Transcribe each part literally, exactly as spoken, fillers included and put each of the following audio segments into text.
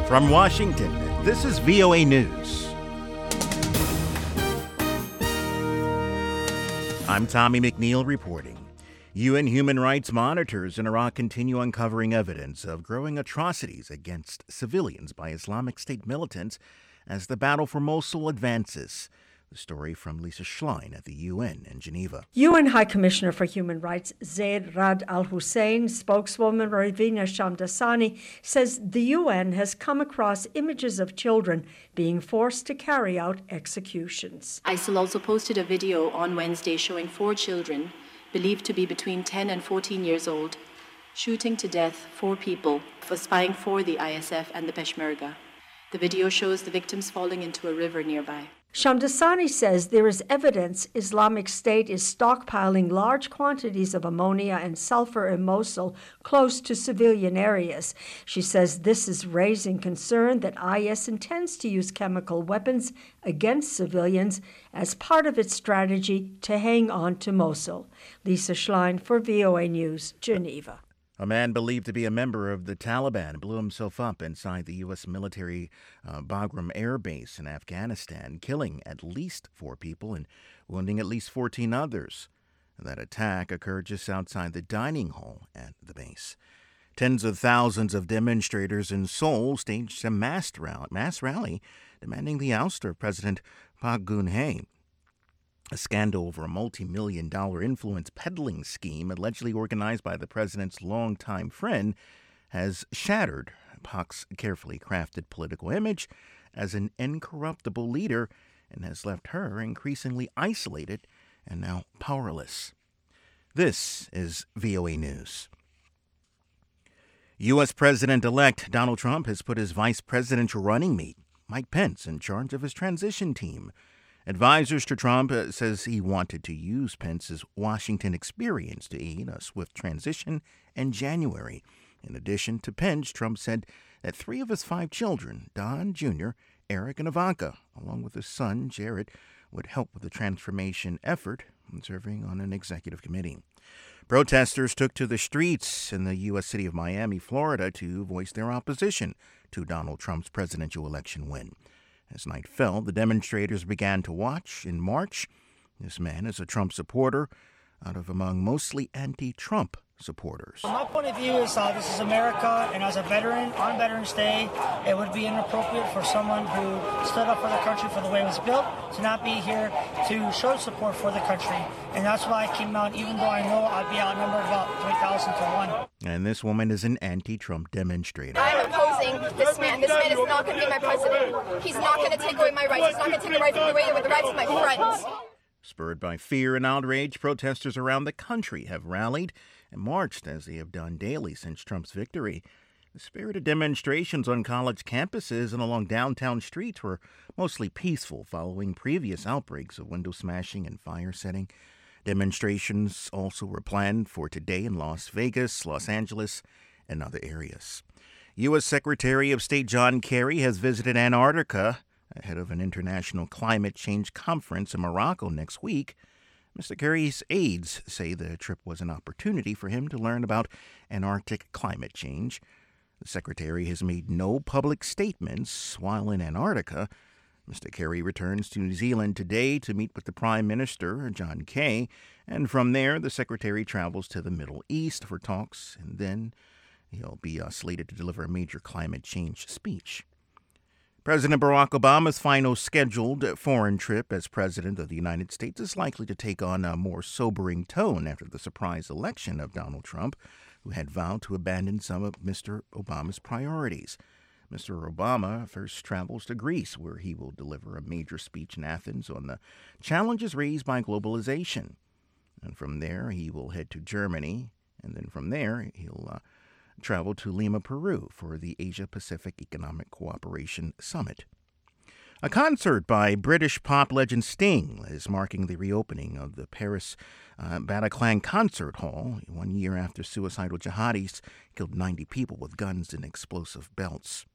From Washington, this is V O A News. I'm Tommy McNeil reporting. U N human rights monitors in Iraq continue uncovering evidence of growing atrocities against civilians by Islamic State militants as the battle for Mosul advances. The story from Lisa Schlein at the U N in Geneva. U N High Commissioner for Human Rights Zeid Ra'ad Al Hussein spokeswoman Ravina Shamdasani says the U N has come across images of children being forced to carry out executions. ISIL also posted a video on Wednesday showing four children, believed to be between ten and fourteen years old, shooting to death four people for spying for the I S F and the Peshmerga. The video shows the victims falling into a river nearby. Shamdasani says there is evidence Islamic State is stockpiling large quantities of ammonia and sulfur in Mosul close to civilian areas. She says this is raising concern that I S intends to use chemical weapons against civilians as part of its strategy to hang on to Mosul. Lisa Schlein for V O A News, Geneva. A man believed to be a member of the Taliban blew himself up inside the U S military uh, Bagram Air Base in Afghanistan, killing at least four people and wounding at least fourteen others. That attack occurred just outside the dining hall at the base. Tens of thousands of demonstrators in Seoul staged a mass rally, mass rally demanding the ouster of President Park Geun-hye. A scandal over a multi-million dollar influence peddling scheme allegedly organized by the president's longtime friend has shattered Park's carefully crafted political image as an incorruptible leader and has left her increasingly isolated and now powerless. This is V O A News. U S. President-elect Donald Trump has put his vice presidential running mate, Mike Pence, in charge of his transition team. Advisors to Trump uh, says he wanted to use Pence's Washington experience to aid a swift transition in January. In addition to Pence, Trump said that three of his five children, Don Junior, Eric, and Ivanka, along with his son, Jared, would help with the transformation effort, serving on an executive committee. Protesters took to the streets in the U S city of Miami, Florida, to voice their opposition to Donald Trump's presidential election win. As night fell, the demonstrators began to watch and march. This man is a Trump supporter out of among mostly anti-Trump supporters. My point of view is uh, this is America, and as a veteran, on Veterans Day, it would be inappropriate for someone who stood up for the country for the way it was built to not be here to show support for the country. And that's why I came out, even though I know I'd be outnumbered about three thousand to one. And this woman is an anti-Trump demonstrator. I'm opposing this man. This man is not going to be my president. He's not going to take away my rights. He's not going to take away the rights of my friends. Spurred by fear and outrage, protesters around the country have rallied and marched as they have done daily since Trump's victory. The spirited demonstrations on college campuses and along downtown streets were mostly peaceful following previous outbreaks of window smashing and fire setting. Demonstrations also were planned for today in Las Vegas, Los Angeles, and other areas. U S. Secretary of State John Kerry has visited Antarctica ahead of an international climate change conference in Morocco next week. Mister Kerry's aides say the trip was an opportunity for him to learn about Antarctic climate change. The secretary has made no public statements while in Antarctica. Mister Kerry returns to New Zealand today to meet with the Prime Minister, John Key, and from there the secretary travels to the Middle East for talks, and then he'll be uh, slated to deliver a major climate change speech. President Barack Obama's final scheduled foreign trip as president of the United States is likely to take on a more sobering tone after the surprise election of Donald Trump, who had vowed to abandon some of Mister Obama's priorities. Mister Obama first travels to Greece, where he will deliver a major speech in Athens on the challenges raised by globalization. And from there, he will head to Germany, and then from there, he'll uh, travel to Lima, Peru for the Asia-Pacific Economic Cooperation Summit. A concert by British pop legend Sting is marking the reopening of the Paris uh, Bataclan Concert Hall one year after suicidal jihadis killed ninety people with guns and explosive belts.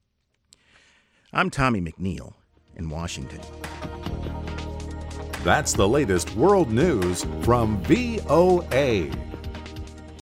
I'm Tommy McNeil in Washington. That's the latest world news from V O A.